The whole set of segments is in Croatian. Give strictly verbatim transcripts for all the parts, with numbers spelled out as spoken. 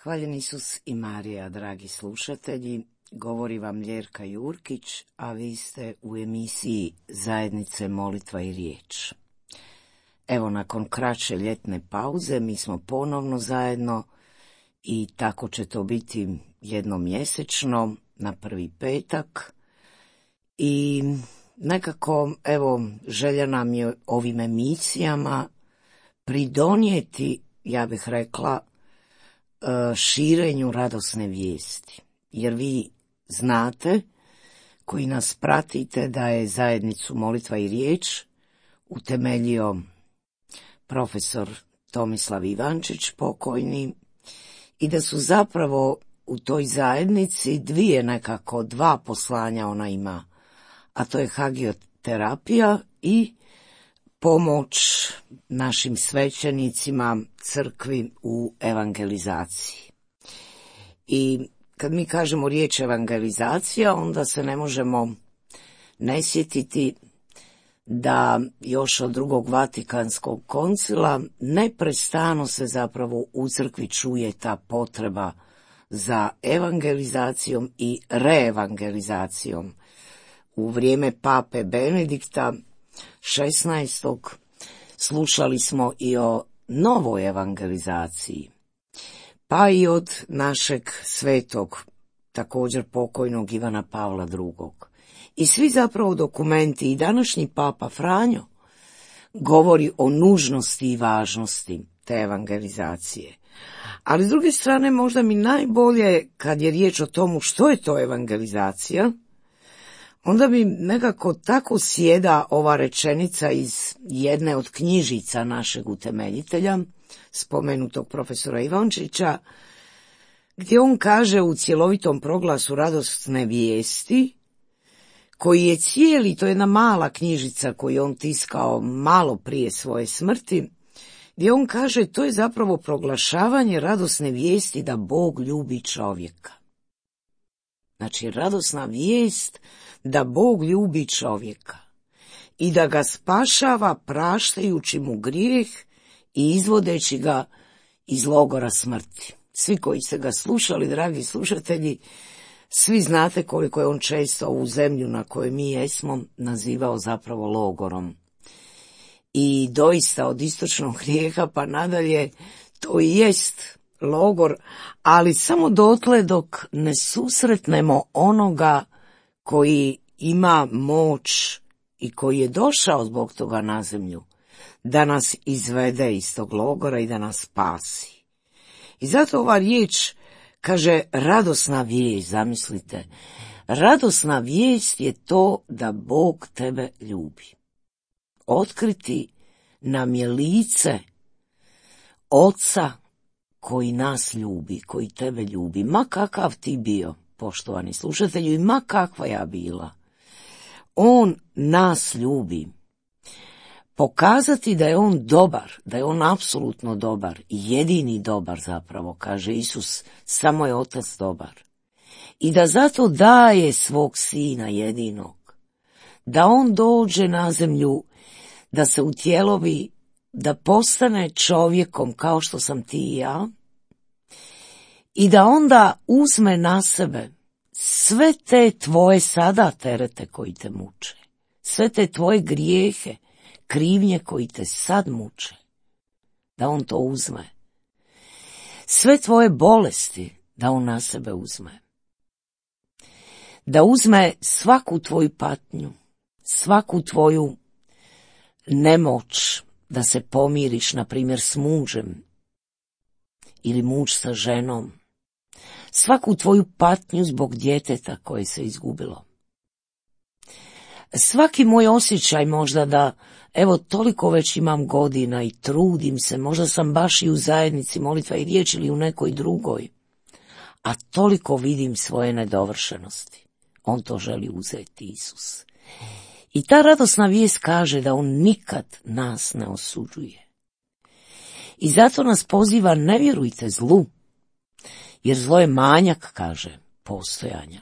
Hvaljen Isus i Marija, dragi slušatelji, govori vam Ljerka Jurkić, a vi ste u emisiji Zajednice molitva i riječ. Evo, nakon kraće ljetne pauze mi smo ponovno zajedno i tako će to biti jednomjesečno na prvi petak. I nekako, evo, želja nam je ovim emisijama pridonijeti, ja bih rekla, širenju radosne vijesti. Jer vi znate, koji nas pratite, da je Zajednicu molitva i riječ utemeljio profesor Tomislav Ivančić, pokojni, i da su zapravo u toj zajednici dvije nekako, dva poslanja ona ima, a to je hagioterapija i pomoć našim svećenicima, crkvi u evangelizaciji. I kad mi kažemo riječ evangelizacija, onda se ne možemo ne sjetiti da još od drugog Vatikanskog koncila neprestano se zapravo u crkvi čuje ta potreba za evangelizacijom i reevangelizacijom. U vrijeme pape Benedikta šesnaestog slušali smo i o novoj evangelizaciji, pa i od našeg svetog, također pokojnog Ivana Pavla drugog. I svi zapravo dokumenti, i današnji papa Franjo govori o nužnosti i važnosti te evangelizacije. Ali s druge strane, možda mi najbolje, kad je riječ o tomu što je to evangelizacija, onda bi nekako tako sjeda ova rečenica iz jedne od knjižica našeg utemeljitelja, spomenutog profesora Ivančića, gdje on kaže u cjelovitom proglasu radosne vijesti, koji je cijeli, to je jedna mala knjižica koju on tiskao malo prije svoje smrti, gdje on kaže to je zapravo proglašavanje radosne vijesti da Bog ljubi čovjeka. Znači, radosna vijest da Bog ljubi čovjeka i da ga spašava praštajući mu grijeh i izvodeći ga iz logora smrti. Svi koji ste ga slušali, dragi slušatelji, svi znate koliko je on često ovu zemlju na kojoj mi jesmo nazivao zapravo logorom. I doista od istočnog grijeha pa nadalje to i jest logor, ali samo dotle dok ne susretnemo onoga koji ima moć i koji je došao zbog toga na zemlju, da nas izvede iz tog logora i da nas spasi. I zato ova riječ kaže radosna vijest, zamislite, radosna vijest je to da Bog tebe ljubi. Otkriti nam je lice Oca koji nas ljubi, koji tebe ljubi, ma kakav ti bio, poštovani slušatelju, i ma kakva ja bila. On nas ljubi. Pokazati da je on dobar, da je on apsolutno dobar, jedini dobar zapravo, kaže Isus, samo je Otac dobar. I da zato daje svog Sina jedinog, da on dođe na zemlju, da se utjelovi, da postane čovjekom kao što sam ti i ja, i da onda uzme na sebe sve te tvoje sada terete koji te muče, sve te tvoje grijehe, krivnje koji te sad muče, da on to uzme. Sve tvoje bolesti da on na sebe uzme. Da uzme svaku tvoju patnju, svaku tvoju nemoć da se pomiriš, na primjer, s mužem ili muž sa ženom. Svaku tvoju patnju zbog djeteta koje se izgubilo. Svaki moj osjećaj možda da, evo, toliko već imam godina i trudim se, možda sam baš i u zajednici molitva i riječ ili u nekoj drugoj, a toliko vidim svoje nedovršenosti. On to želi uzeti, Isus. I ta radosna vijest kaže da on nikad nas ne osuđuje. I zato nas poziva, ne vjerujte zlu, jer zlo je manjak, kaže, postojanja,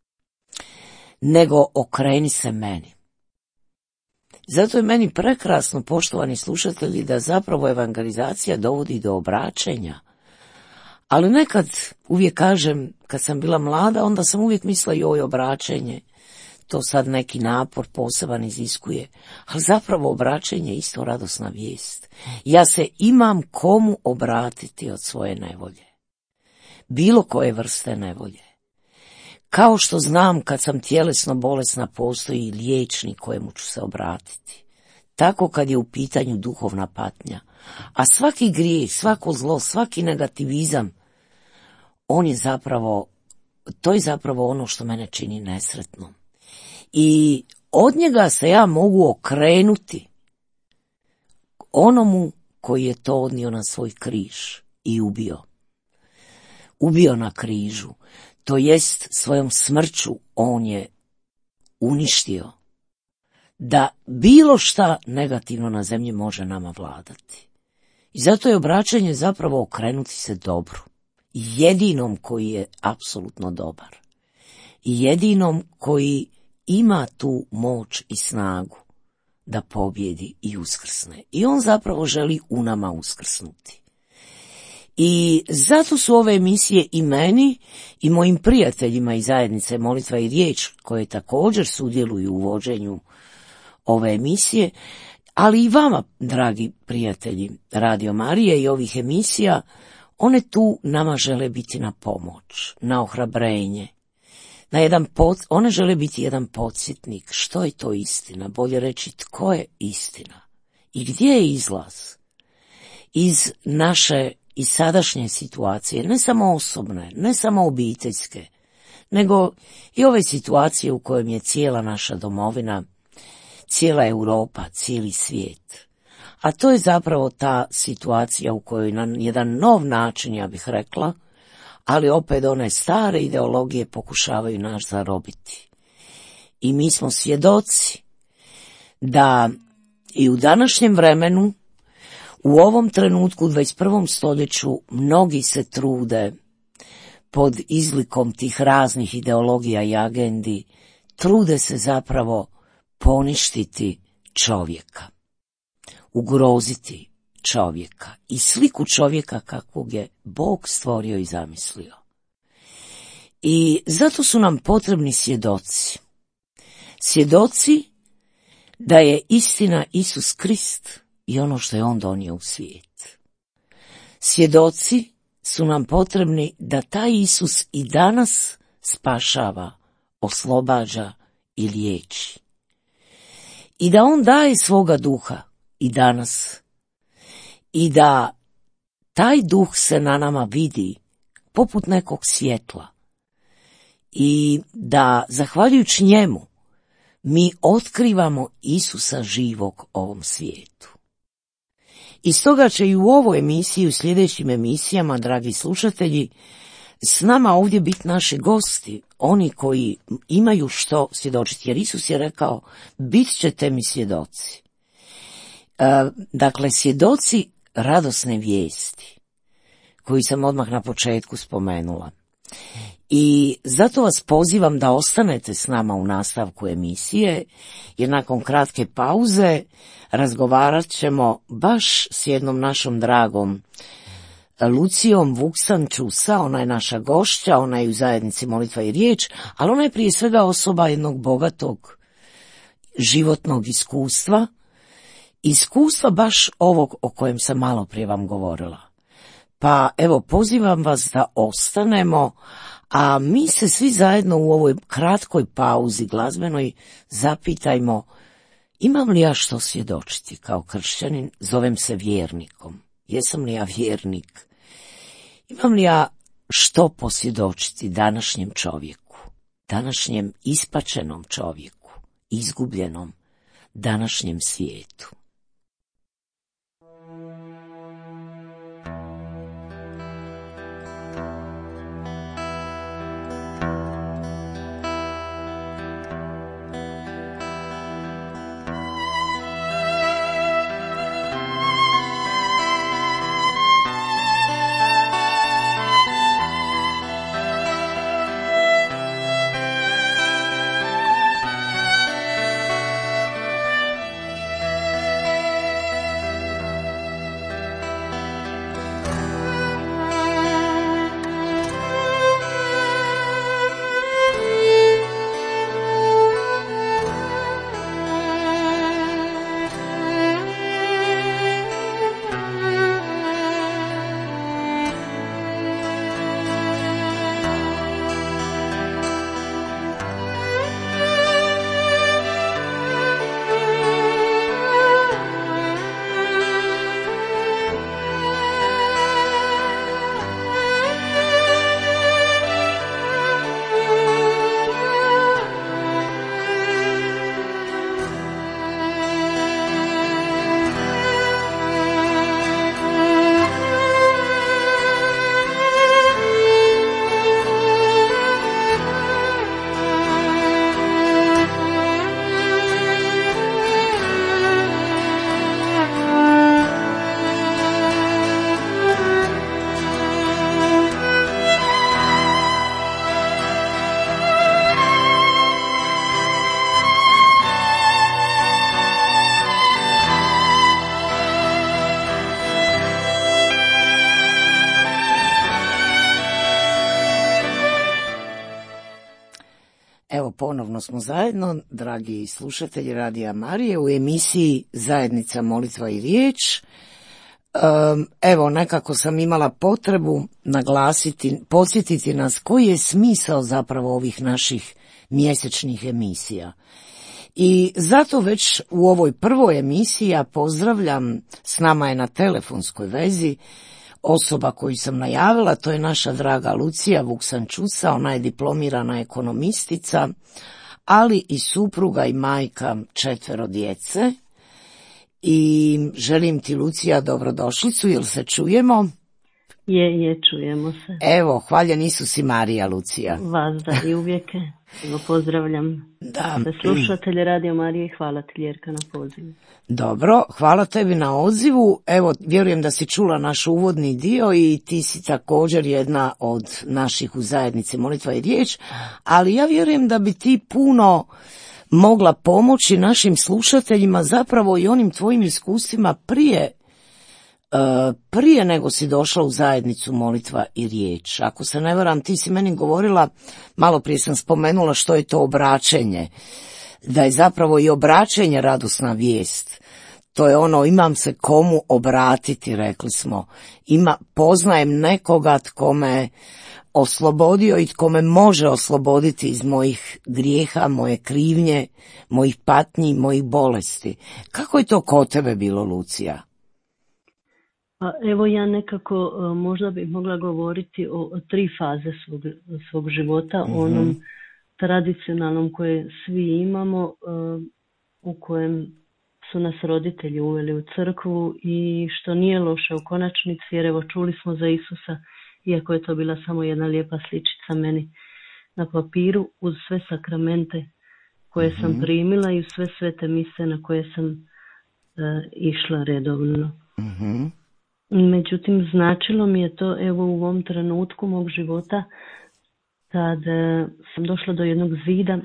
nego okreni se meni. Zato je meni prekrasno, poštovani slušatelji, da zapravo evangelizacija dovodi do obraćenja, Ali nekad, uvijek kažem, kad sam bila mlada, onda sam uvijek mislila joj, obraćenje, to sad neki napor poseban iziskuje, ali zapravo obraćenje je isto radosna vijest. Ja se imam komu obratiti od svoje nevolje, bilo koje vrste nevolje. Kao što znam kad sam tjelesno bolesna postoji liječnik kojemu ću se obratiti, tako kad je u pitanju duhovna patnja. A svaki grijeh, svako zlo, svaki negativizam, on je zapravo, to je zapravo ono što mene čini nesretnom. I od njega se ja mogu okrenuti onomu koji je to odnio na svoj križ i ubio. Ubio na križu, to jest svojom smrću on je uništio da bilo šta negativno na zemlji može nama vladati. I zato je obraćanje zapravo okrenuti se dobru, jedinom koji je apsolutno dobar, jedinom koji ima tu moć i snagu da pobjedi i uskrsne. I on zapravo želi u nama uskrsnuti. I zato su ove emisije i meni i mojim prijateljima iz zajednice Molitva i riječ, koje također sudjeluju u vođenju ove emisije, ali i vama, dragi prijatelji Radio Marije i ovih emisija, one tu nama žele biti na pomoć, na ohrabrenje, na jedan pod, one žele biti jedan podsjetnik što je to istina, bolje reći tko je istina i gdje je izlaz iz naše i sadašnje situacije, ne samo osobne, ne samo obiteljske, nego i ove situacije u kojem je cijela naša domovina, cijela Europa, cijeli svijet. A to je zapravo ta situacija u kojoj na jedan nov način, ja bih rekla, ali opet one stare ideologije pokušavaju nas zarobiti. I mi smo svjedoci da i u današnjem vremenu, u ovom trenutku u dvadeset prvom stoljeću, mnogi se trude pod izlikom tih raznih ideologija i agendi, trude se zapravo poništiti čovjeka, ugroziti čovjeka i sliku čovjeka kakvog je Bog stvorio i zamislio. I zato su nam potrebni svjedoci. Svjedoci da je istina Isus Krist i ono što je on donio u svijet. Svjedoci su nam potrebni da taj Isus i danas spašava, oslobađa i liječi. I da on daje svoga duha i danas. I da taj duh se na nama vidi poput nekog svjetla. I da, zahvaljujući njemu, mi otkrivamo Isusa živog ovom svijetu. I stoga će i u ovoj emisiji, u sljedećim emisijama, dragi slušatelji, s nama ovdje biti naši gosti, oni koji imaju što svjedočiti, jer Isus je rekao, bit ćete mi svjedoci. E, dakle, svjedoci radosne vijesti, koju sam odmah na početku spomenula. I zato vas pozivam da ostanete s nama u nastavku emisije, jer nakon kratke pauze razgovarat ćemo baš s jednom našom dragom Lucijom Vuksan-Čusa. Ona je naša gošća, ona je u zajednici Molitva i riječ, ali ona je prije svega osoba jednog bogatog životnog iskustva, iskustva baš ovog o kojem sam malo prije vam govorila. Pa evo, pozivam vas da ostanemo, a mi se svi zajedno u ovoj kratkoj pauzi glazbenoj zapitajmo, imam li ja što svjedočiti kao kršćanin, zovem se vjernikom. Jesam li ja vjernik? Imam li ja što posvjedočiti današnjem čovjeku, današnjem ispačenom čovjeku, izgubljenom današnjem svijetu? ponovno smo zajedno, dragi slušatelji Radija Marije, u emisiji Zajednica molitva i riječ. Evo, nekako sam imala potrebu naglasiti, podsjetiti nas koji je smisao zapravo ovih naših mjesečnih emisija. I zato već u ovoj prvoj emisiji ja pozdravljam, s nama je na telefonskoj vezi osoba koju sam najavila, to je naša draga Lucija Vuksančusa, ona je diplomirana ekonomistica, ali i supruga i majka četvero djece. I želim ti, Lucija, dobrodošlicu, jel se čujemo? Je, je, čujemo se. Evo, hvaljen Isus i Marija, Lucija. Vas da i uvijek. Evo, pozdravljam da. sve slušatelje Radio Marije i hvala ti, Ljerka, na pozivu. Dobro, hvala tebi na odzivu. Evo, vjerujem da si čula naš uvodni dio i ti si također jedna od naših u zajednici molitva i riječ, ali ja vjerujem da bi ti puno mogla pomoći našim slušateljima zapravo i onim tvojim iskustvima prije prije nego si došla u zajednicu molitva i riječ. Ako se ne varam, ti si meni govorila, malo prije sam spomenula što je to obraćenje, da je zapravo i obraćenje radosna vijest. To je ono, imam se komu obratiti, rekli smo. Ima, poznajem nekoga tko me oslobodio i tko me može osloboditi iz mojih grijeha, moje krivnje, mojih patnji, mojih bolesti. Kako je to kod tebe bilo, Lucija? Pa evo, ja nekako možda bih mogla govoriti o, o tri faze svog, svog života, mm-hmm. onom tradicionalnom koje svi imamo, u kojem su nas roditelji uveli u crkvu i što nije loše u konačnici, jer evo čuli smo za Isusa, iako je to bila samo jedna lijepa sličica meni na papiru, uz sve sakramente koje mm-hmm. sam primila i uz sve svete mise na koje sam uh, išla redovno. Mhm. Međutim, značilo mi je to evo u ovom trenutku mog života kad sam došla do jednog zida,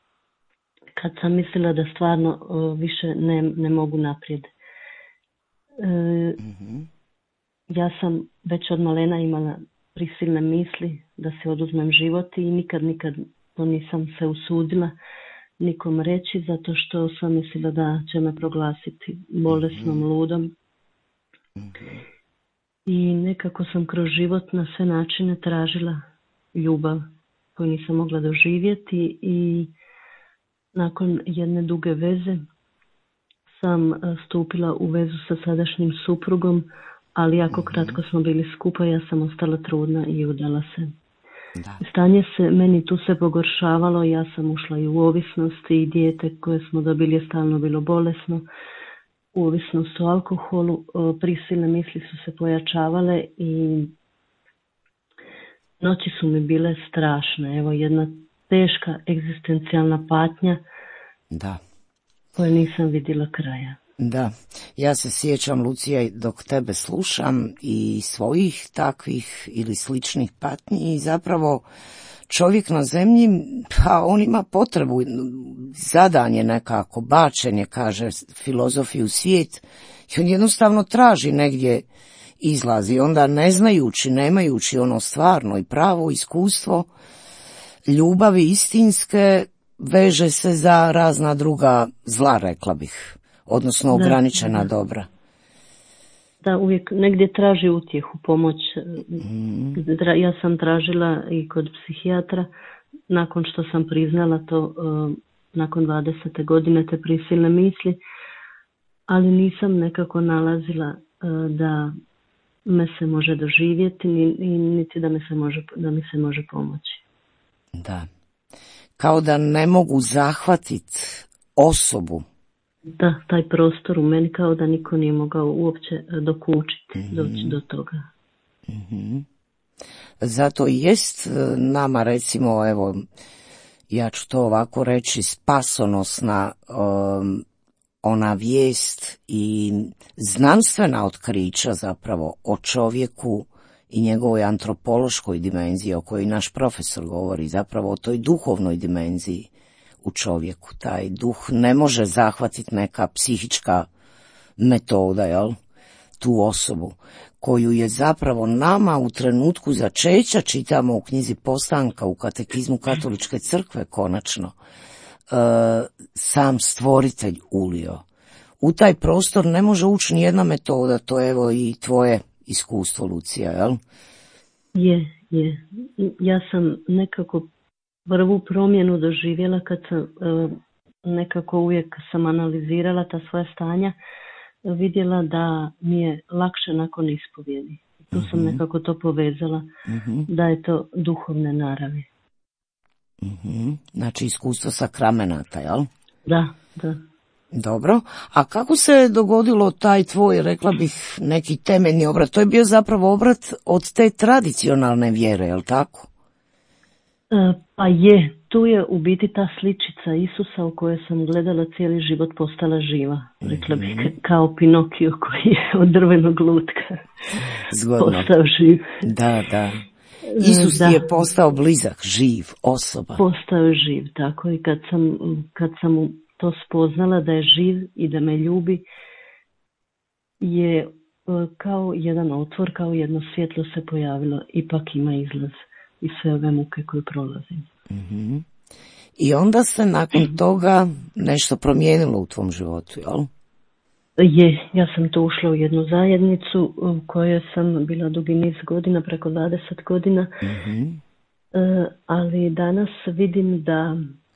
kad sam mislila da stvarno o, više ne, ne mogu naprijed. E, mm-hmm. Ja sam već od malena imala prisilne misli da se oduzmem život i nikad, nikad to nisam se usudila nikom reći, zato što sam mislila da će me proglasiti bolesnom, mm-hmm. ludom. Okay. I nekako sam kroz život na sve načine tražila ljubav koju nisam mogla doživjeti i nakon jedne duge veze sam stupila u vezu sa sadašnjim suprugom, ali jako kratko smo bili skupa, ja sam ostala trudna i udala se. Da. Stanje se meni tu se pogoršavalo, ja sam ušla i u ovisnosti i dijete koje smo dobili je stalno bilo bolesno. Ovisnost o alkoholu, prisilne misli su se pojačavale i noći su mi bile strašne. Evo, jedna teška egzistencijalna patnja da. Koje nisam vidjela kraja. Da, ja se sjećam, Lucija, dok tebe slušam i svojih takvih ili sličnih patnji i zapravo čovjek na zemlji, pa on ima potrebu, zadan je nekako, bačen je, kaže filozofi, u svijet i on jednostavno traži negdje izlazi. Onda ne znajući, nemajući ono stvarno i pravo iskustvo ljubavi istinske, veže se za razna druga zla, rekla bih, odnosno ograničena da, dobra. Da, uvijek negdje traži utjehu, pomoć. Mm. Ja sam tražila i kod psihijatra, nakon što sam priznala to, nakon dvadesete godine, te prisilne misli, ali nisam nekako nalazila da me se može doživjeti, niti da, me se može, da mi se može pomoći. Da, kao da ne mogu zahvatiti osobu. Da, taj prostor u meni, kao da niko nije mogao uopće dokučiti, mm-hmm. doći do toga. Mm-hmm. Zato i jest nama, recimo, evo, ja ću to ovako reći, spasonosna um, ona vijest i znanstvena otkrića zapravo o čovjeku i njegovoj antropološkoj dimenziji, o kojoj naš profesor govori, zapravo o toj duhovnoj dimenziji u čovjeku. Taj duh ne može zahvatiti neka psihička metoda, jel? tu osobu koju je zapravo nama u trenutku začeća, čitamo u knjizi Postanka, u katekizmu Katoličke crkve konačno, e, sam stvoritelj ulio. U taj prostor ne može ući ni jedna metoda, to je evo i tvoje iskustvo, Lucija, jel? Je, je. Ja sam nekako prvu promjenu doživjela kad sam nekako uvijek sam analizirala ta svoja stanja, vidjela da mi je lakše nakon ispovjedi. Tu mm-hmm. sam nekako to povezala, mm-hmm. da je to duhovne naravi. Mm-hmm. Znači iskustvo sakramenata, jel? Da, da. Dobro, a kako se dogodilo taj tvoj, rekla bih, neki temeljni obrat? To je bio zapravo obrat od te tradicionalne vjere, jel tako? E, pa je, tu je u biti ta sličica Isusa u kojoj sam gledala cijeli život postala živa. Rekla bih, mm-hmm. kao Pinokio koji je od drvenog lutka Zgodno. Postao živ. Da, da. Isus da. je postao blizak, živ, osoba. Postao je živ, tako, i kad sam, kad sam to spoznala da je živ i da me ljubi, je kao jedan otvor, kao jedno svjetlo se pojavilo, ipak ima izlaz i sve ove muke koje prolazim. Mm-hmm. I onda se nakon toga nešto promijenilo u tvom životu, jel? Je, ja sam tu ušla u jednu zajednicu u kojoj sam bila dugi niz godina, preko dvadeset godina, mm-hmm. e, ali danas vidim da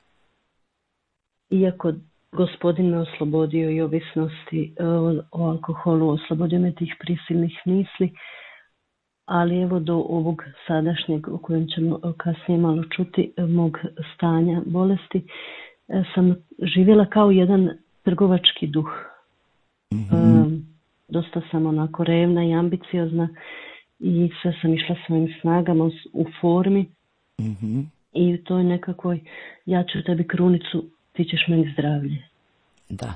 iako Gospodin me oslobodio i ovisnosti o, o alkoholu, oslobodio me tih prisilnih misli, ali evo do ovog sadašnjeg, o kojem ćemo kasnije malo čuti, mog stanja bolesti, sam živjela kao jedan trgovački duh. Mm-hmm. E, dosta sam onako revna i ambiciozna i sve sam išla svojim snagama u formi, mm-hmm. i u toj nekakvoj, ja ću tebi krunicu, ti ćeš meni zdravlje. Da.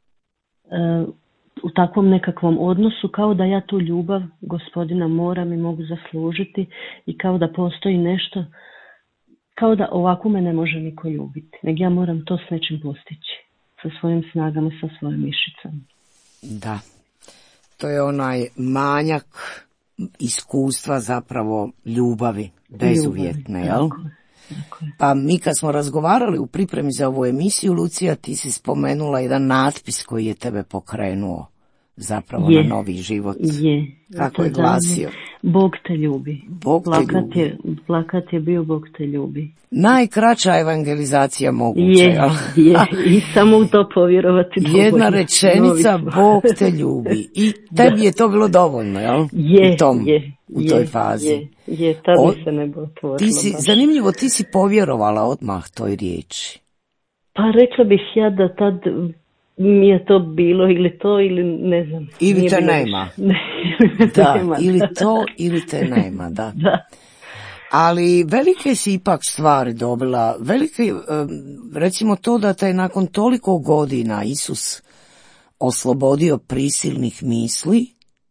E, u takvom nekakvom odnosu, kao da ja tu ljubav Gospodina moram i mogu zaslužiti i kao da postoji nešto, kao da ovako me ne može niko ljubiti, nego ja moram to s nečim postići, sa svojim snagama, sa svojim mišicama. Da, to je onaj manjak iskustva zapravo ljubavi, bezuvjetne, ljubavi, jel? Tako. Pa mi kad smo razgovarali u pripremi za ovu emisiju, Lucija, ti si spomenula jedan natpis koji je tebe pokrenuo zapravo je, na novi život. Je. Kako je glasio? Bog te ljubi. Bog plakat te ljubi. Je, plakat je bio Bog te ljubi. Najkraća evangelizacija moguća. Je, je. I samo u to povjerovati. Jedna rečenica, Bog te ljubi. I tebi je to bilo dovoljno, jel? Je, u tom, je. U toj fazi. Je, je, tada o, se nebo otvorilo. Ti si, zanimljivo, ti si povjerovala odmah toj riječi. Pa rekla bih ja da tad mi je to bilo ili to ili ne znam. Ili te nema. Ne, da, nema. Ili to ili te nema, da. Da. Ali velike si ipak stvari dobila, velike, recimo to da te nakon toliko godina Isus oslobodio prisilnih misli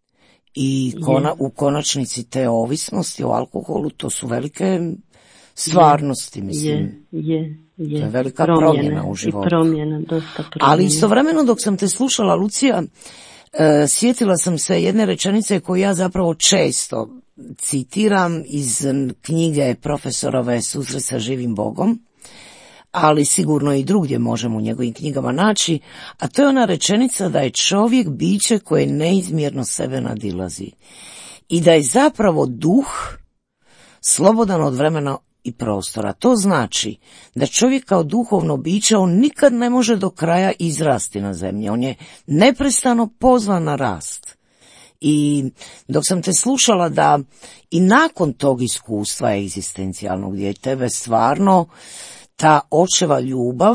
i kona, u konačnici te ovisnosti o alkoholu, to su velike stvarnosti, mislim. Je, je, je. To je velika promjene, promjena u životu. I promjena, dosta promjena. Ali istovremeno dok sam te slušala, Lucija, e, sjetila sam se jedne rečenice koju ja zapravo često citiram iz knjige profesorove Susret sa živim Bogom, ali sigurno i drugdje možemo u njegovim knjigama naći, a to je ona rečenica da je čovjek biće koje neizmjerno sebe nadilazi i da je zapravo duh slobodan od vremena i prostora. To znači da čovjek kao duhovno biće, on nikad ne može do kraja izrasti na zemlji, on je neprestano pozvan na rast. I dok sam te slušala da i nakon tog iskustva egzistencijalnog gdje je tebe stvarno ta očeva ljubav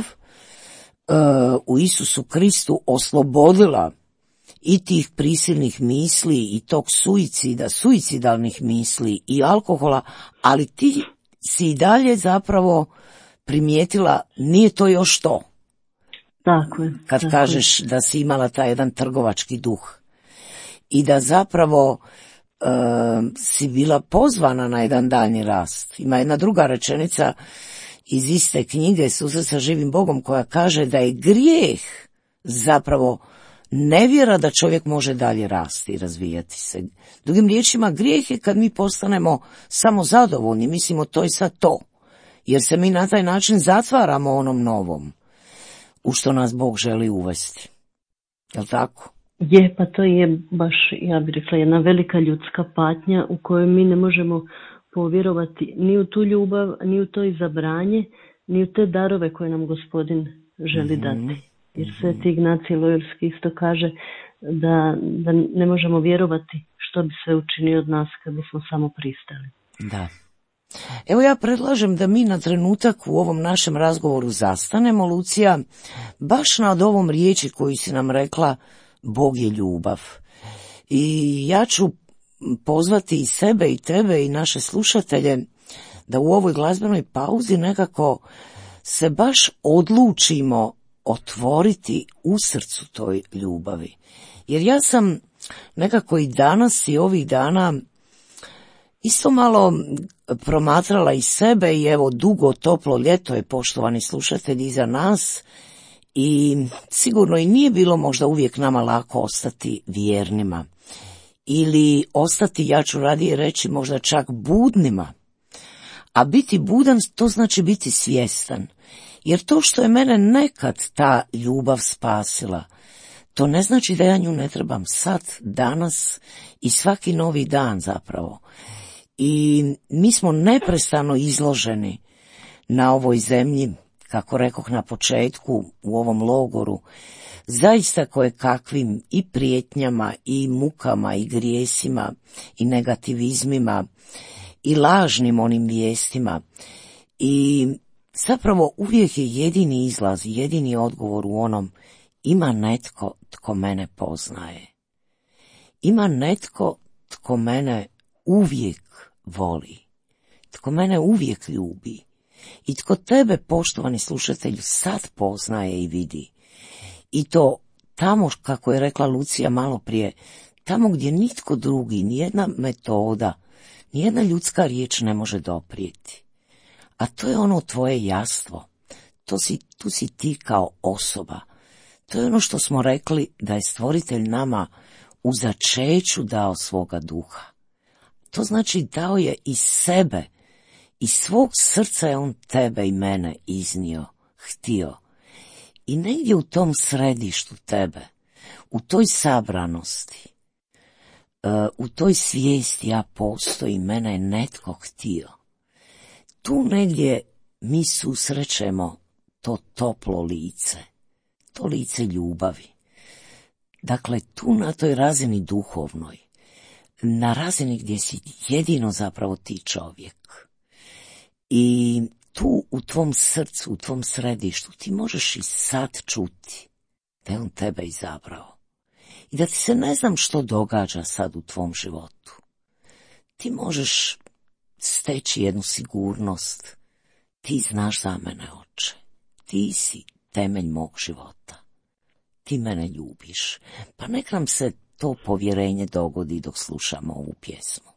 uh, u Isusu Kristu oslobodila i tih prisilnih misli i tog suicida, suicidalnih misli i alkohola, ali ti si i dalje zapravo primijetila nije to još to. Tako je. Kad tako kažeš je. Da si imala taj jedan trgovački duh i da zapravo uh, si bila pozvana na jedan daljnji rast. Ima jedna druga rečenica iz iste knjige Susret sa živim Bogom koja kaže da je grijeh zapravo nevjera da čovjek može dalje rasti i razvijati se. Drugim riječima, grijeh je kad mi postanemo samo zadovoljni, mislimo to je sad to, jer se mi na taj način zatvaramo onom novom, u što nas Bog želi uvesti. Jel' tako? Je, pa to je baš, ja bih rekla, jedna velika ljudska patnja u kojoj mi ne možemo povjerovati ni u tu ljubav, ni u to izabranje, ni u te darove koje nam Gospodin želi mm-hmm. dati. Jer Sveti Ignacij Lojorski isto kaže da, da ne možemo vjerovati što bi sve učinio od nas kad bismo samo pristali. Da. Evo ja predlažem da mi na trenutak u ovom našem razgovoru zastanemo, Lucija, baš nad ovom riječi koju si nam rekla, Bog je ljubav. I ja ću pozvati i sebe i tebe i naše slušatelje da u ovoj glazbenoj pauzi nekako se baš odlučimo otvoriti u srcu toj ljubavi. Jer ja sam nekako i danas i ovih dana isto malo promatrala i sebe i evo dugo toplo ljeto je, poštovani slušatelji, iza nas i sigurno i nije bilo možda uvijek nama lako ostati vjernima ili ostati, ja ću radije reći, možda čak budnima. A biti budan to znači biti svjestan. Jer to što je mene nekad ta ljubav spasila, to ne znači da ja nju ne trebam sad, danas i svaki novi dan zapravo. I mi smo neprestano izloženi na ovoj zemlji, kako rekoh na početku, u ovom logoru, zaista koje kakvim i prijetnjama, i mukama, i grijesima, i negativizmima, i lažnim onim vijestima. I zapravo uvijek je jedini izlaz, jedini odgovor u onom, ima netko tko mene poznaje. Ima netko tko mene uvijek voli, tko mene uvijek ljubi i tko tebe, poštovani slušatelju, sad poznaje i vidi. I to tamo, kako je rekla Lucija malo prije, tamo gdje nitko drugi, nijedna metoda, nijedna ljudska riječ ne može doprijeti. A to je ono tvoje jastvo, to si, tu si ti kao osoba. To je ono što smo rekli da je Stvoritelj nama u začeću dao svoga duha. To znači dao je iz sebe, iz svog srca je on tebe i mene iznio, htio. I negdje u tom središtu tebe, u toj sabranosti, u toj svijesti ja postojim, mene je netko htio. Tu negdje mi susrećemo to toplo lice, to lice ljubavi. Dakle, tu na toj razini duhovnoj, na razini gdje si jedino zapravo ti čovjek. I tu u tvom srcu, u tvom središtu ti možeš i sad čuti da je on tebe izabrao. I da ti se ne znam što događa sad u tvom životu. Ti možeš steći jednu sigurnost. Ti znaš za mene, Oče. Ti si temelj mog života. Ti mene ljubiš. Pa nek nam se to povjerenje dogodi dok slušamo ovu pjesmu.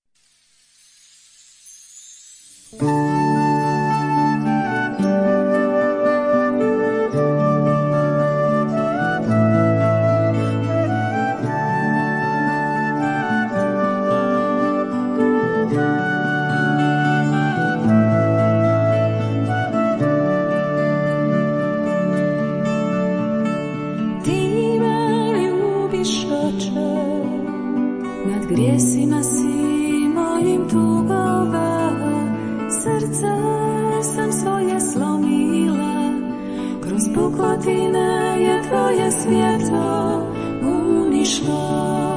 Grijesima si mojim tugovao, srce sam svoje slomila, kroz pukotine je tvoje svjetlo unišlo.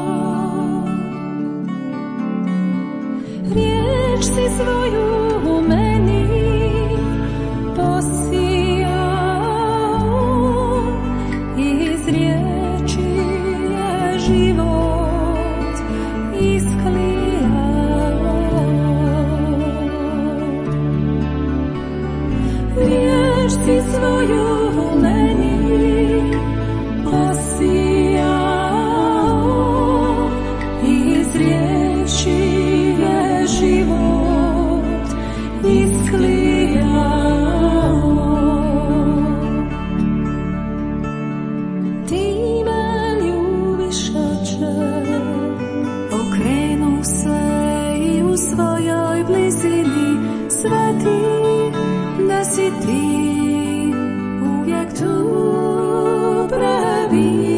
Riječ si svoju u meni posijao, iz riječi je život si svoju u meni posijao, iz riječi je život isklijao. Ti me tvojoj blizini, sveti da si ti uvijek tu prebivao.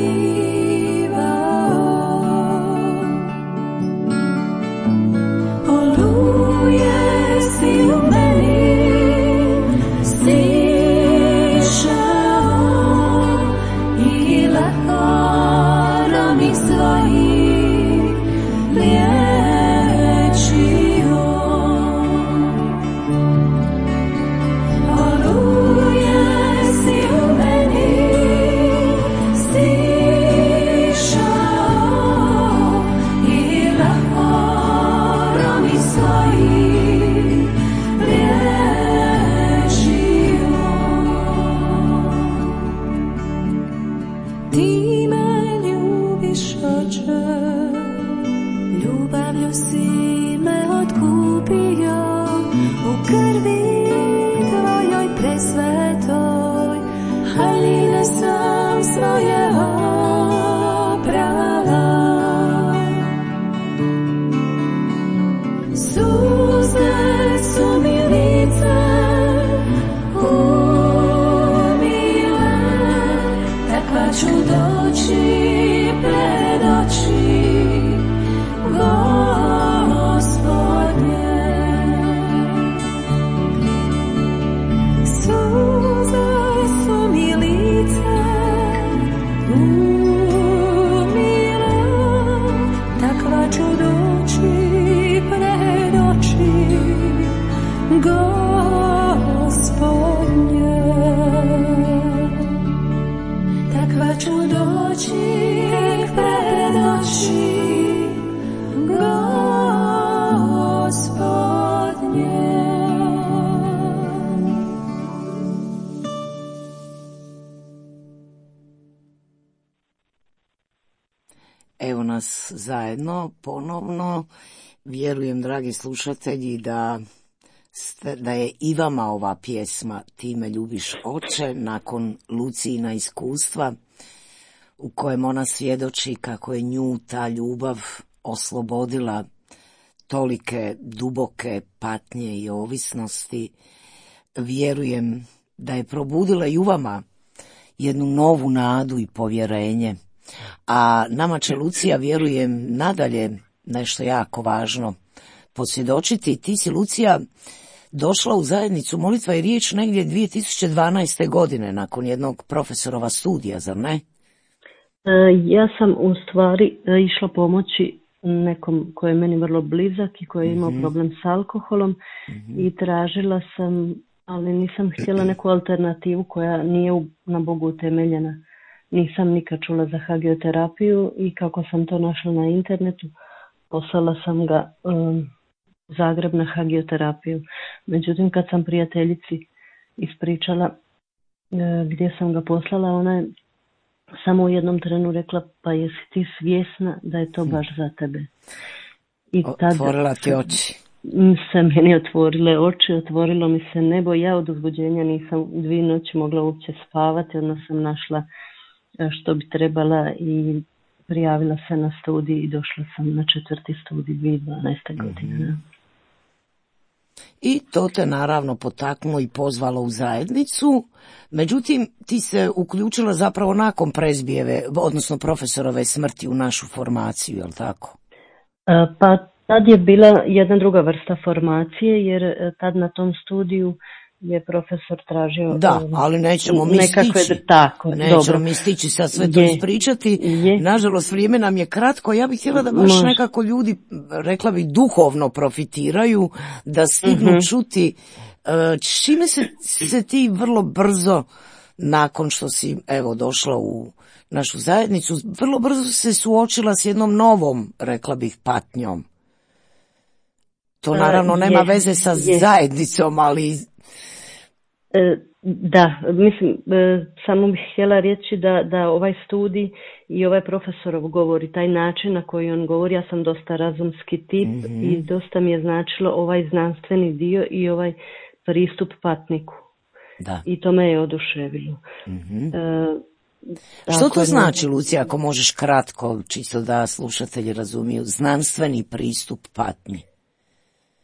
Oluje si u meni stišao i lekarami svojim liječio. Oluje si u meni stišao i lekarami svojim liječio. Ti me ljubiš, Oče, ljubavlju si me otkupio, u krvi tvojoj presvetoj, haljine sam svoje oprala. Suze su mi lice umile, takva ću doći pred oči Gospodnje. Suze su mi lice umile, takva ću doći pred oči Gospodnje. Takva ću doći pred oči Gospodnje. Evo nas zajedno ponovno. Vjerujem, dragi slušatelji, da, ste, da je i vama ova pjesma Ti me ljubiš, Oče, nakon Lucijina iskustva u kojem ona svjedoči kako je nju ta ljubav oslobodila tolike duboke patnje i ovisnosti. Vjerujem da je probudila i u vama jednu novu nadu i povjerenje. A nama će Lucija, vjerujem, nadalje nešto jako važno posvjedočiti. Ti si, Lucija, došla u zajednicu Molitva i riječ negdje dvije tisuće dvanaeste. godine nakon jednog profesorova studija, zar ne? Ja sam u stvari išla pomoći nekom koji je meni vrlo blizak i koji je imao mm-hmm. problem s alkoholom mm-hmm. i tražila sam, ali nisam htjela neku alternativu koja nije na Bogu utemeljena. Nisam nikad čula za hagioterapiju i kako sam to našla na internetu, poslala sam ga um, u Zagreb na hagioterapiju. Međutim, kad sam prijateljici ispričala uh, gdje sam ga poslala, ona je samo u jednom trenu rekla, pa jesi ti svjesna da je to baš za tebe? I tad otvorila ti oči. Se meni otvorile oči, otvorilo mi se nebo. Ja od uzbuđenja nisam dvije noći mogla uopće spavati, onda sam našla što bi trebala i prijavila se na studij i došla sam na četvrti studij dvije tisuće dvanaeste. godine. Mm-hmm. I to te naravno potaknulo i pozvalo u zajednicu, međutim ti se uključila zapravo nakon Prezbijeve, odnosno profesorove smrti u našu formaciju, je li tako? Pa tad je bila jedna druga vrsta formacije, jer tad na tom studiju je profesor tražio... Da, ali nećemo mi nekakve, stići. Tako, nećemo dobro. mi stići sad sve to je, ispričati. Je. Nažalost, vrijeme nam je kratko. Ja bih htjela da baš Može. nekako ljudi, rekla bih, duhovno profitiraju, da stignu mm-hmm. čuti čime se, se ti vrlo brzo, nakon što si evo došla u našu zajednicu, vrlo brzo se suočila s jednom novom, rekla bih, patnjom. To naravno uh, nema je, veze sa je. zajednicom, ali... E, da, mislim, e, samo bih htjela reći da, da ovaj studij i ovaj profesorov govor i taj način na koji on govori, ja sam dosta razumski tip mm-hmm. i dosta mi je značilo ovaj znanstveni dio i ovaj pristup patniku. Da. I to me je oduševilo. Mm-hmm. E, Što to znači, Lucija, ako možeš kratko, čisto da slušatelji razumiju, znanstveni pristup patnji?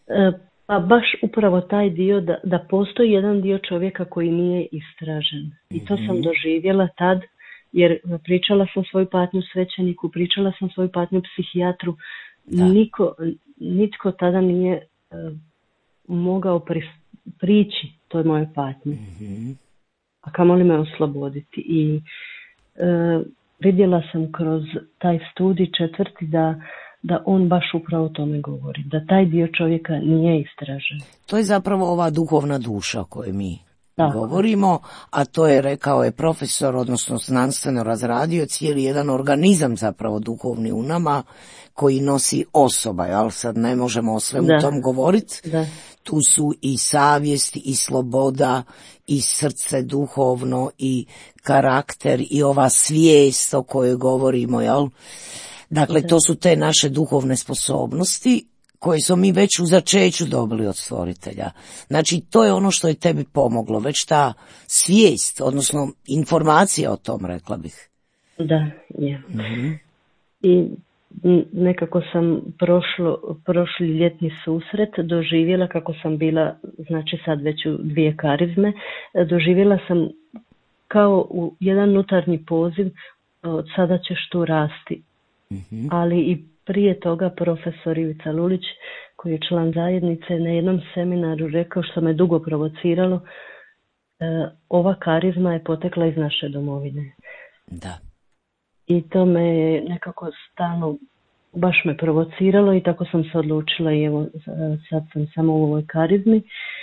Pa baš upravo taj dio da, da postoji jedan dio čovjeka koji nije istražen. I to sam doživjela tad, jer pričala sam svoju patnju svećeniku, pričala sam svoju patnju psihijatru. Niko, nitko tada nije uh, mogao pri, prići toj moje patnji. Mm-hmm. A kamoli me osloboditi. I uh, vidjela sam kroz taj studij četvrti da da on baš upravo o tome govori, da taj dio čovjeka nije istražen. To je zapravo ova duhovna duša o kojoj mi Tako. govorimo, a to je, rekao je profesor, odnosno znanstveno razradio, cijeli jedan organizam zapravo duhovni u nama koji nosi osoba, jel? Sad ne možemo o svemu da. tom govoriti. Tu su i savjest, i sloboda, i srce duhovno, i karakter, i ova svijest o kojoj govorimo, jel? Dakle, to su te naše duhovne sposobnosti koje smo mi već u začeću dobili od stvoritelja. Znači, to je ono što je tebi pomoglo, već ta svijest, odnosno informacija o tom, rekla bih. Da, je. Mm-hmm. I nekako sam prošlo, prošli ljetni susret doživjela kako sam bila, znači sad već u dvije karizme, doživjela sam kao u jedan unutarnji poziv, od sada ćeš tu rasti. Mm-hmm. Ali i prije toga profesor Ivica Lulić, koji je član zajednice, na jednom seminaru rekao, što me dugo provociralo, e, ova karizma je potekla iz naše domovine. Da. I to me nekako stalno baš me provociralo i tako sam se odlučila i evo sad sam samo u ovoj karizmi.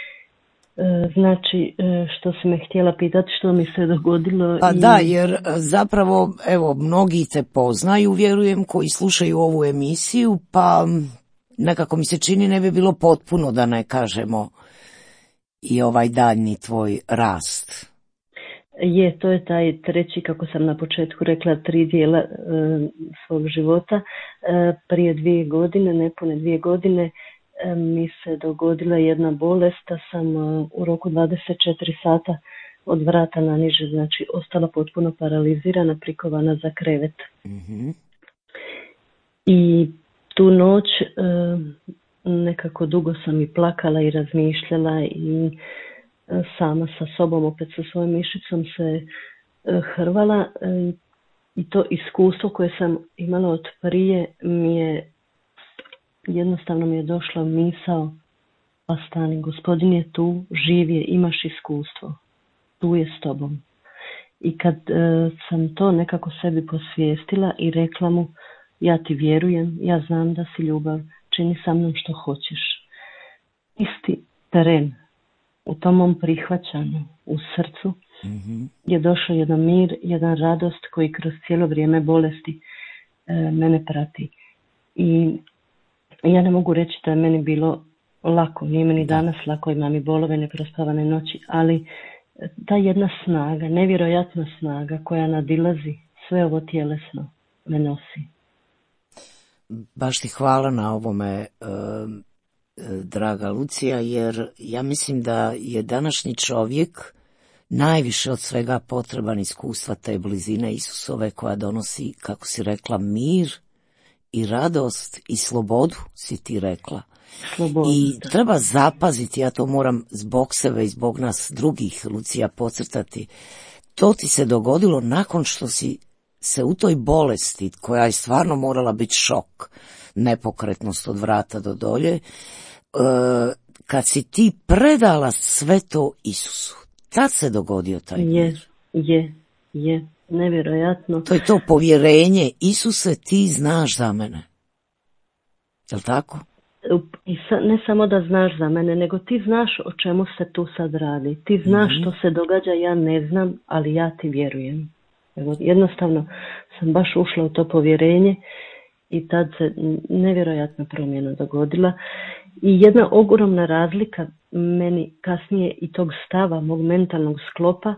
Znači, što si me htjela pitati, što mi se dogodilo? Pa i... da, jer zapravo, evo, mnogi te poznaju, vjerujem, koji slušaju ovu emisiju, pa nekako mi se čini ne bi bilo potpuno da ne kažemo i ovaj daljni tvoj rast. Je, to je taj treći, kako sam na početku rekla, tri dijela e, svog života. E, prije dvije godine, nepune dvije godine, mi se dogodila jedna bolest, da sam u roku dvadeset četiri sata od vrata na niže, znači ostala potpuno paralizirana, prikovana za krevet. Mm-hmm. I tu noć nekako dugo sam i plakala i razmišljala i sama sa sobom, opet sa svojom mišicom se hrvala i to iskustvo koje sam imala od prije mi je jednostavno mi je došla misao, pa stani, Gospodin je tu, živ je, imaš iskustvo, tu je s tobom. I kad e, sam to nekako sebi posvijestila i rekla mu, ja ti vjerujem, ja znam da si ljubav, čini sa mnom što hoćeš. Isti teren, u tom mom prihvaćanju, u srcu, mm-hmm. je došao jedan mir, jedan radost koji kroz cijelo vrijeme bolesti e, mene prati. I ja ne mogu reći da je meni bilo lako, nije meni danas lako, imam i bolove, neprospavane noći, ali ta jedna snaga, nevjerojatna snaga koja nadilazi sve ovo tjelesno me nosi. Baš ti hvala na ovome, draga Lucija, jer ja mislim da je današnji čovjek najviše od svega potreban iskustva te blizine Isusove koja donosi, kako si rekla, mir i radost i slobodu, si ti rekla. Slobodu, I da. Treba zapaziti, ja to moram zbog sebe i zbog nas drugih, Lucija, podcrtati. To ti se dogodilo nakon što si se u toj bolesti, koja je stvarno morala biti šok, nepokretnost od vrata do dolje, kad si ti predala sve to Isusu. Tad se dogodio taj mir. Je, je, je. Nevjerojatno. To je to povjerenje, Isuse, ti znaš za mene. Je li tako? I sa, ne samo da znaš za mene, nego ti znaš o čemu se tu sad radi. Ti znaš mm-hmm. što se događa, ja ne znam, ali ja ti vjerujem. Evo, jednostavno sam baš ušla u to povjerenje i tad se nevjerojatna promjena dogodila. I jedna ogromna razlika meni kasnije i tog stava, mog mentalnog sklopa,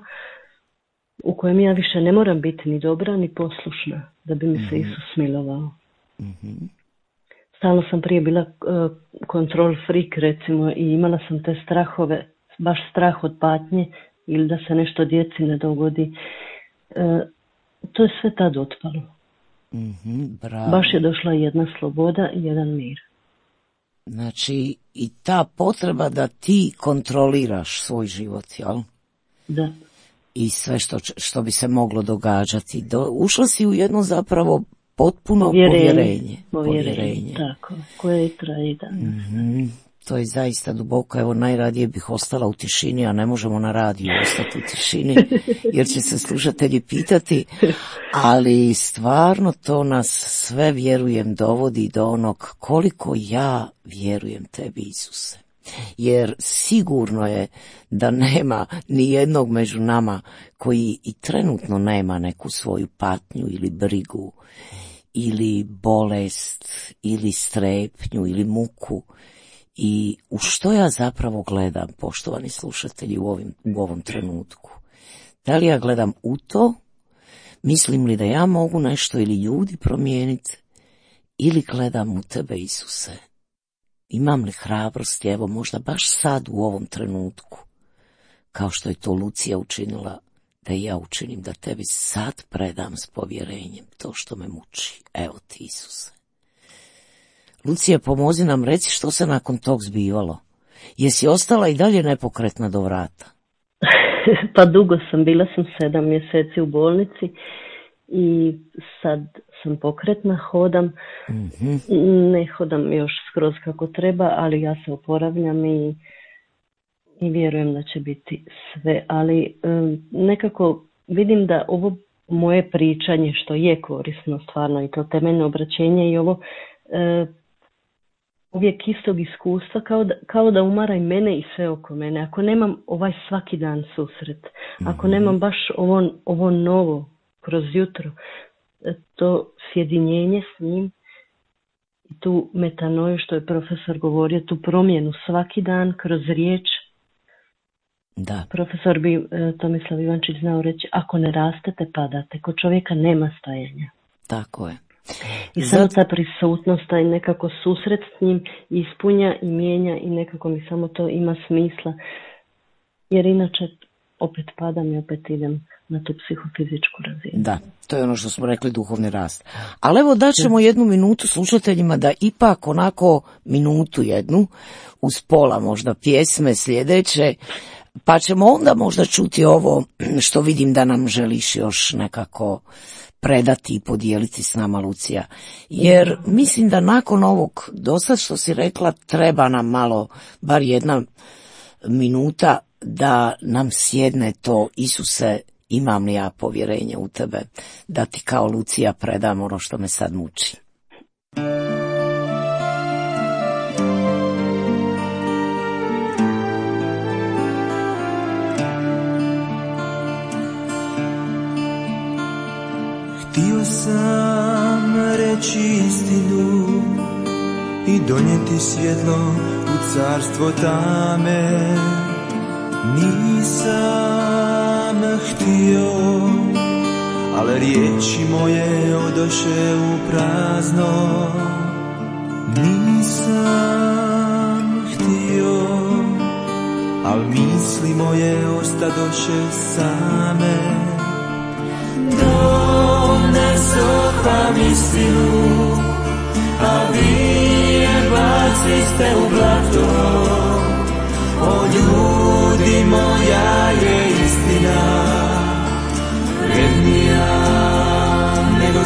u kojem ja više ne moram biti ni dobra ni poslušna da bi mi se mm-hmm. Isus smilovao. Mm-hmm. Stalno sam prije bila uh, control freak, recimo, i imala sam te strahove, baš strah od patnje ili da se nešto djeci ne dogodi. Uh, to je sve tad otpalo. Mm-hmm, bravo. Baš je došla jedna sloboda i jedan mir. Znači, i ta potreba da ti kontroliraš svoj život, jel? Da. I sve što, što bi se moglo događati. Do, ušla si u jedno zapravo potpuno povjerenje. Povjerenje, povjerenje. Tako, koje i traje dan. Mm-hmm. To je zaista duboko. Evo, najradije bih ostala u tišini, a ne možemo na radiju ostati u tišini, jer će se slušatelji pitati, ali stvarno to nas sve, vjerujem, dovodi do onog koliko ja vjerujem tebi, Isuse. Jer sigurno je da nema ni jednog među nama koji i trenutno nema neku svoju patnju ili brigu ili bolest ili strepnju ili muku. I u što ja zapravo gledam, poštovani slušatelji, u, ovim, u ovom trenutku? Da li ja gledam u to? Mislim li da ja mogu nešto ili ljudi promijeniti? Ili gledam u tebe, Isuse? Imam li hrabrosti, evo možda baš sad u ovom trenutku, kao što je to Lucija učinila, da i ja učinim, da tebi sad predam s povjerenjem to što me muči. Evo ti, Isuse. Lucija, pomozi nam, reci što se nakon tog zbivalo. Jesi ostala i dalje nepokretna do vrata? Pa dugo sam, bila sam sedam mjeseci u bolnici i sad sam pokretna, hodam. Mm-hmm. Ne hodam još skroz kako treba, ali ja se oporavljam i, i vjerujem da će biti sve. Ali um, nekako vidim da ovo moje pričanje, što je korisno stvarno i to temeljno obraćenje i ovo uh, uvijek istog iskustva, kao da, kao da umara i mene i sve oko mene. Ako nemam ovaj svaki dan susret, mm-hmm. ako nemam baš ovo, ovo novo kroz jutro, to sjedinjenje s njim i tu metanoju, što je profesor govorio, tu promjenu svaki dan kroz riječ. Da. Profesor bi Tomislav Ivančić znao reći, ako ne rastete, padate. Kod čovjeka nema stajanja. Tako je. I samo ta prisutnost, taj nekako susret s njim ispunja i mijenja i nekako mi samo to ima smisla. Jer inače opet padam i opet idem na tu psihofizičku razinu. Da, to je ono što smo rekli, duhovni rast. Ali evo daćemo jednu minutu slušateljima da ipak onako minutu jednu, uz pola možda pjesme sljedeće, pa ćemo onda možda čuti ovo što vidim da nam želiš još nekako predati i podijeliti s nama, Lucija. Jer mislim da nakon ovog dosad što si rekla treba nam malo, bar jedna minuta, da nam sjedne to, Isuse, imam li ja povjerenje u tebe, da ti kao Lucija predam ono što me sad muči. Htio sam reći istinu i donijeti svjetlo u carstvo tame. Nisam htio, ali riječi moje odoše u prazno. Nisam htio, ali misli moje ostadoše same. Donesoham istinu, a vi je baciste u blato. O ljudi, moja je istina vrednija nego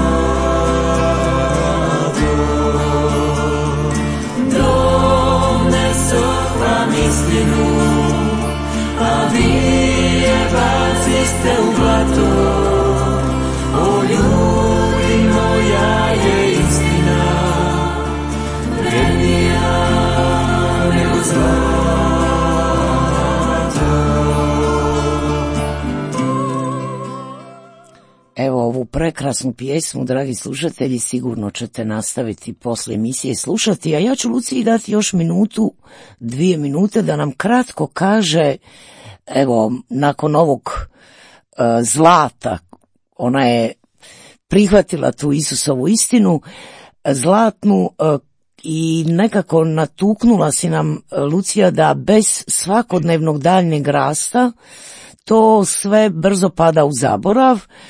zlato. Donesoham istinu, a vi je baciste u blato. O ljudi, moja je istina vrednija nego zlato. Evo ovu prekrasnu pjesmu, dragi slušatelji, sigurno ćete nastaviti poslije emisije slušati, a ja ću Luciji dati još minutu, dvije minute da nam kratko kaže, evo, nakon ovog uh, zlata, ona je prihvatila tu Isusovu istinu, zlatnu, uh, i nekako natuknula si nam, Lucija, da bez svakodnevnog daljnjeg rasta to sve brzo pada u zaborav,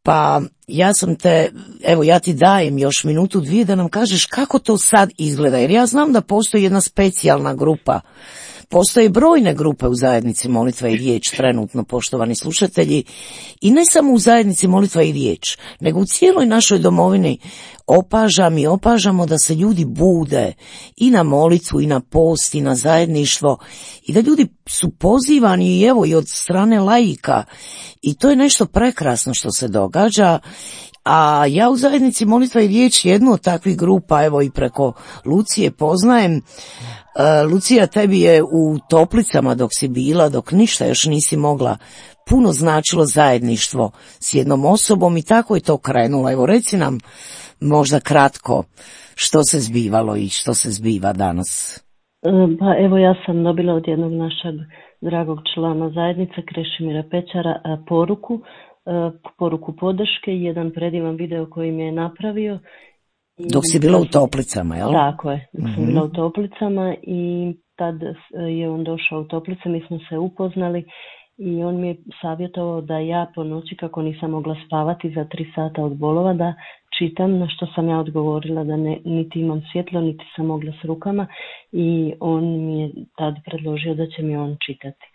Pa ja sam te, evo ja ti dajem još minutu dvije da nam kažeš kako to sad izgleda, jer ja znam da postoji jedna specijalna grupa. Postoje brojne grupe u zajednici Molitva i riječ trenutno, poštovani slušatelji, i ne samo u zajednici Molitva i riječ, nego u cijeloj našoj domovini opažam i opažamo da se ljudi bude i na molitvu i na post i na zajedništvo i da ljudi su pozivani i evo i od strane laika i to je nešto prekrasno što se događa. A ja u zajednici Molitva i riječ jednu od takvih grupa, evo i preko Lucije poznajem. Uh, Lucija, tebi je u Toplicama dok si bila, dok ništa još nisi mogla, puno značilo zajedništvo s jednom osobom i tako je to krenulo. Evo reci nam možda kratko što se zbivalo i što se zbiva danas. Pa evo ja sam dobila od jednog našeg dragog člana zajednice, Krešimira Pečara, poruku, poruku podrške i jedan predivan video koji mi je napravio. Dok si bila u Toplicama, jel? Tako je, dok sam bila u Toplicama i tad je on došao u Toplice, mi smo se upoznali i on mi je savjetovao da ja po noći, kako nisam mogla spavati za tri sata od bolova, da čitam, na što sam ja odgovorila da ne, niti imam svjetlo, niti sam mogla s rukama i on mi je tad predložio da će mi on čitati.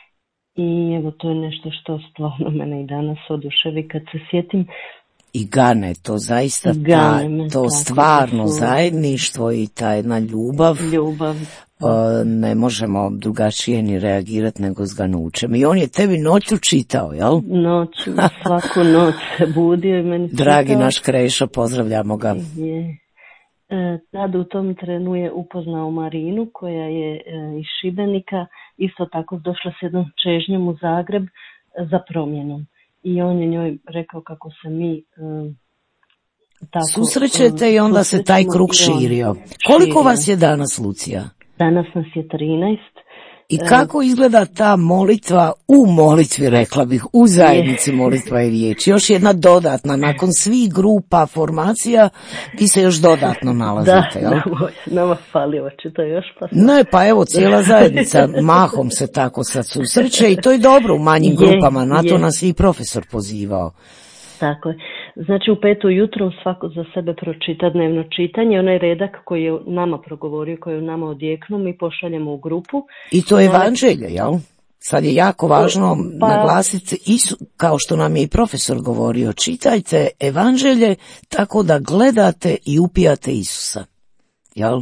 I evo to je nešto što stvarno mene i danas oduševi kad se sjetim. I gane, to zaista ta, to stvarno zajedništvo i ta jedna ljubav, ljubav. Uh, ne možemo drugačije ni reagirati nego s ganućem. I on je tebi noću čitao, jel? Noću, svaku noć se budio i meni Dragi čitao. naš Krešo, pozdravljamo ga. Je. E, tad u tom trenu je upoznao Marinu koja je e, iz Šibenika, isto tako došla s jednom čežnjom u Zagreb e, za promjenom. I on je njoj rekao kako se mi e, tako susrećete i onda se taj krug širio. Koliko vas je danas, Lucija? Danas nas je trinaest. I kako izgleda ta molitva u molitvi, rekla bih, u zajednici Molitva i riječ? Još jedna dodatna, nakon svih grupa, formacija, vi se još dodatno nalazite, jel? Da, nama fali očito još. Pa ne, pa evo, cijela zajednica mahom se tako sad susreće i to je dobro u manjim je, grupama, na to je. Nas i profesor pozivao. Tako je. Znači u petu ujutro svako za sebe pročita dnevno čitanje, onaj redak koji je nama progovorio, koji je nama odjeknuo, mi pošaljemo u grupu. I to je evanđelje, jel? Sad je jako važno pa, naglasiti, isu, kao što nam je i profesor govorio, čitajte evanđelje tako da gledate i upijate Isusa, jel?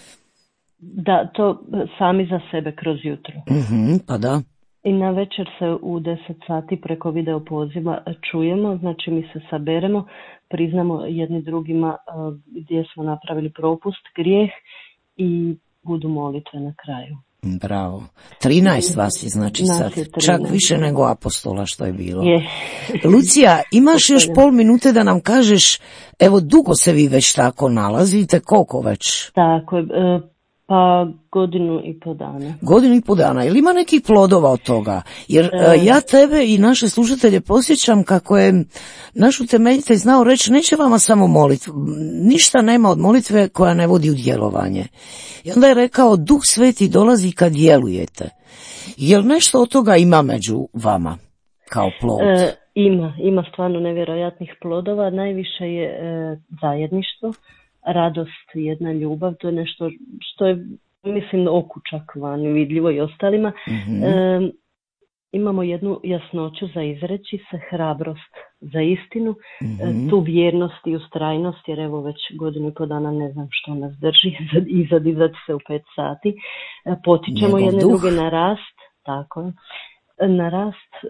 Da, to sami za sebe kroz jutro. Mm-hmm, pa da. I na večer se u deset sati preko video poziva čujemo, znači mi se saberemo, priznamo jedni drugima uh, gdje smo napravili propust, grijeh i budu molitve na kraju. Bravo. trinaest vas je znači sad, čak više nego apostola što je bilo. Je. Lucija, imaš još pol minute da nam kažeš, evo dugo se vi već tako nalazite, koliko već? Tako je, uh, pa godinu i po dana. Godinu i po dana. Ili ima nekih plodova od toga? Jer e... ja tebe i naše slušatelje posjećam kako je naš utemeljitelj znao reći, neće vama samo molitva, ništa nema od molitve koja ne vodi u djelovanje. I onda je rekao, Duh Sveti dolazi kad djelujete. Jel nešto od toga ima među vama kao plod? E, ima, ima stvarno nevjerojatnih plodova. Najviše je e, zajedništvo. Radost, jedna ljubav, to je nešto što je, mislim, okučak van vidljivo i ostalima. Mm-hmm. E, imamo jednu jasnoću za izreći se, hrabrost za istinu, mm-hmm. e, tu vjernost i ustrajnost, jer evo već godinu i po dana ne znam što nas drži, i zadizati se u pet sati. E, potičemo jedne duh. Druge na rast, tako je, na rast, e,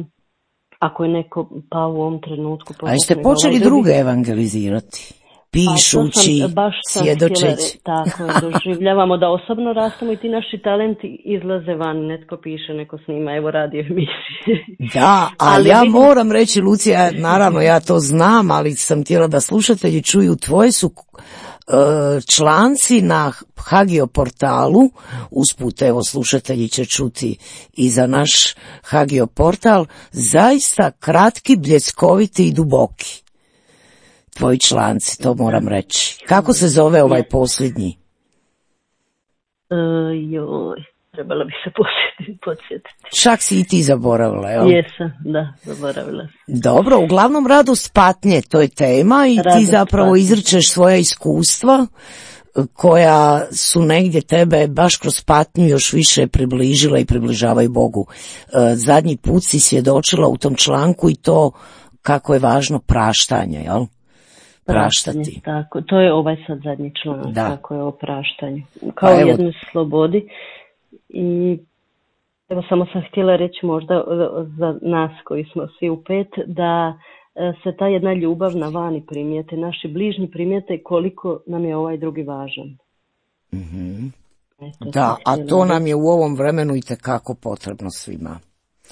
ako je neko pao u ovom trenutku. A jeste počeli druge evangelizirati? Pišući, svjedočeći. Tako je, doživljavamo da osobno rastemo i ti naši talenti izlaze van, netko piše, neko snima, evo radio emisije. Da, a ali ja vidim... moram reći, Lucija, naravno ja to znam, ali sam htjela da slušatelji čuju, tvoje su uh, članci na Hagio portalu, usput evo slušatelji će čuti i za naš Hagio portal, zaista kratki, bljeskoviti i duboki. Tvoji članci, to moram reći. Kako se zove ovaj posljednji? Uh, joj, trebala bi se posjetiti, podsjetiti. Čak si i ti zaboravila, jel? Jesam, da, zaboravila sam. Dobro, uglavnom radost patnje, to je tema i radost ti zapravo patnje. Izričeš svoja iskustva koja su negdje tebe baš kroz patnju još više približila i približavaju Bogu. Zadnji put si svjedočila u tom članku i to kako je važno praštanje, jel? Praštati. Tako, to je ovaj sad zadnji članak, da. Tako je o praštanju. Kao pa jednoj slobodi. I evo samo sam htjela reći možda za nas koji smo svi u pet, da se ta jedna ljubav na vani primijete, naši bližnji primijete koliko nam je ovaj drugi važan. Mm-hmm. Eto, da, a to nam je u ovom vremenu itekako potrebno svima.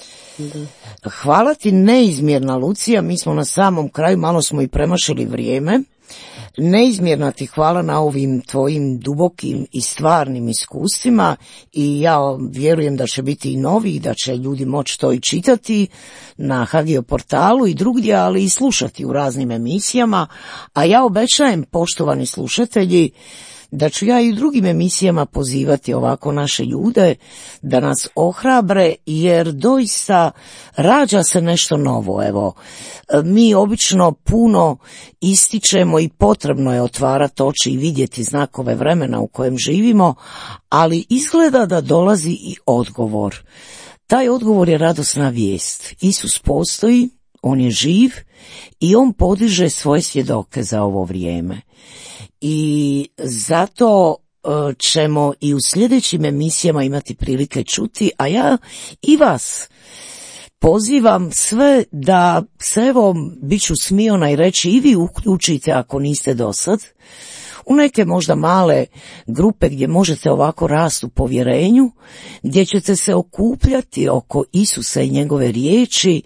Da. Hvala ti neizmjerna, Lucija, mi smo na samom kraju, malo smo i premašili vrijeme. Neizmjerna ti hvala na ovim tvojim dubokim i stvarnim iskustvima i ja vjerujem da će biti i novi i da će ljudi moći to i čitati na Hagio portalu i drugdje, ali i slušati u raznim emisijama, a ja obećajem, poštovani slušatelji, da ću ja i u drugim emisijama pozivati ovako naše ljude da nas ohrabre, jer doista rađa se nešto novo. Evo, mi obično puno ističemo i potrebno je otvarati oči i vidjeti znakove vremena u kojem živimo, ali izgleda da dolazi i odgovor. Taj odgovor je radosna vijest. Isus postoji, on je živ i on podiže svoje svjedoke za ovo vrijeme. I zato ćemo i u sljedećim emisijama imati prilike čuti, a ja i vas pozivam sve da se, evo, bit ću smiona i reći i vi uključite ako niste do sad u neke možda male grupe gdje možete ovako rasti u povjerenju, gdje ćete se okupljati oko Isusa i njegove riječi,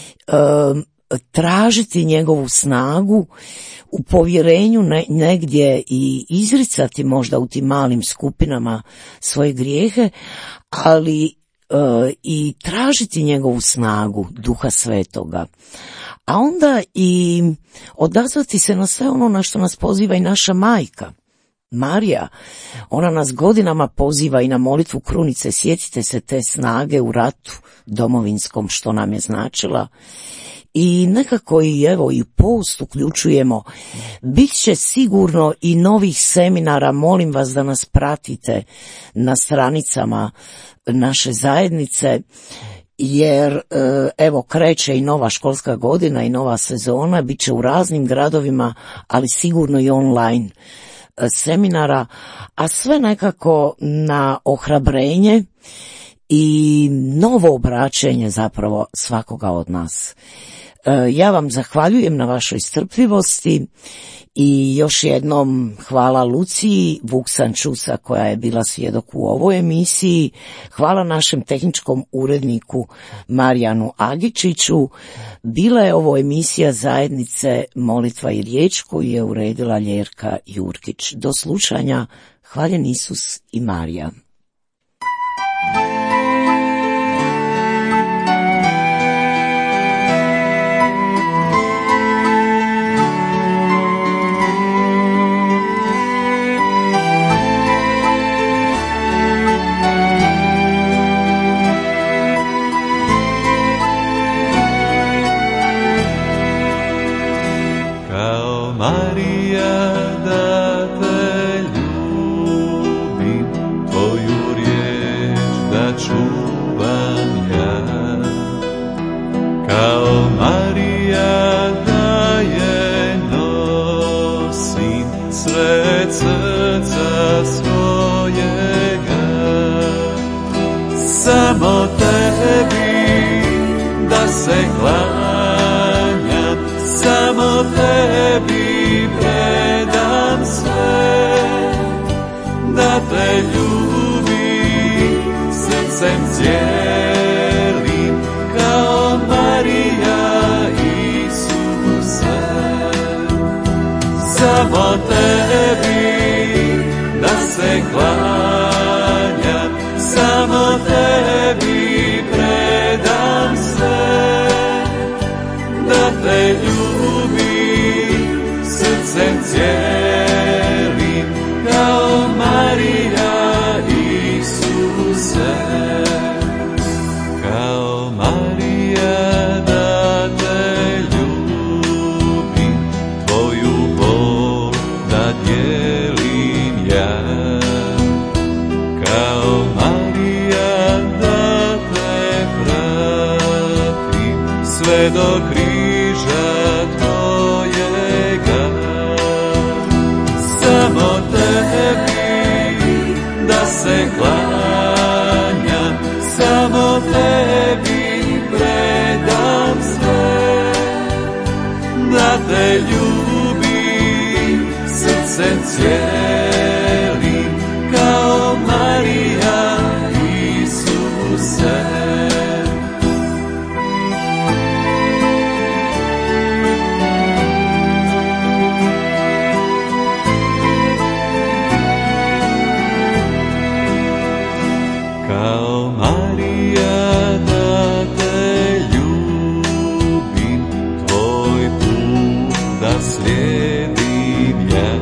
tražiti njegovu snagu u povjerenju, ne, negdje i izricati možda u tim malim skupinama svoje grijehe, ali e, i tražiti njegovu snagu Duha Svetoga. A onda i odazvati se na sve ono na što nas poziva i naša majka Marija. Ona nas godinama poziva i na molitvu krunice. Sjetite se te snage u ratu domovinskom što nam je značila. I nekako i evo i post uključujemo. Biće sigurno i novih seminara, molim vas da nas pratite na stranicama naše zajednice, jer evo kreće i nova školska godina i nova sezona, bit će u raznim gradovima, ali sigurno i online seminara, a sve nekako na ohrabrenje i novo obraćenje zapravo svakoga od nas. Ja vam zahvaljujem na vašoj strpljivosti i još jednom hvala Luciji Vuksan-Čusa koja je bila svjedok u ovoj emisiji. Hvala našem tehničkom uredniku Marijanu Agičiću. Bila je ovo emisija zajednice Molitva i riječ koju je uredila Ljerka Jurkić. Do slušanja, hvaljen Isus i Marija. Samo tebi da se klanjam, samo tebi predam sve, da te ljubim srcem cijelim, kao Marija Isuse. Samo tebi da se klanjam, samo tebi predam sve, da te ljubim srcem cijelim, kao Marija Isuse. sve do križa tvojega. Samo tebi da se klanjam, samo tebi predam sve, da te ljubim srcem cijelim, kao Marija Isuse. Kao Marija da te ljubim, tvoj put da slijedim ja.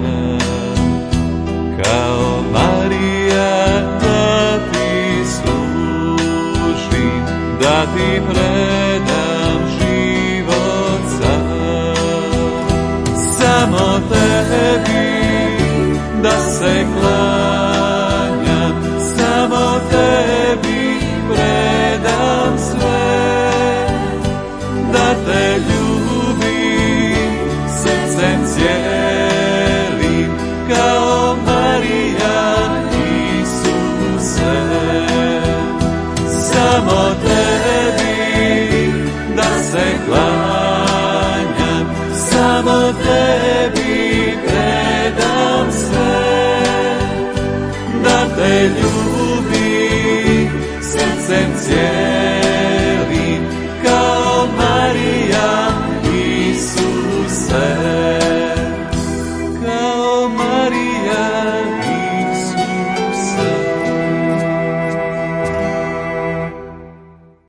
Kao Marija da ti služim, da ti predam život sam. Samo tebi da se klanjam, samo tebi predam sve, da te ljubim srcem cijelim, kao Marija Isuse. Samo tebi da se klanjam, samo tebi predam sve, da te ljubim srcem cijelim,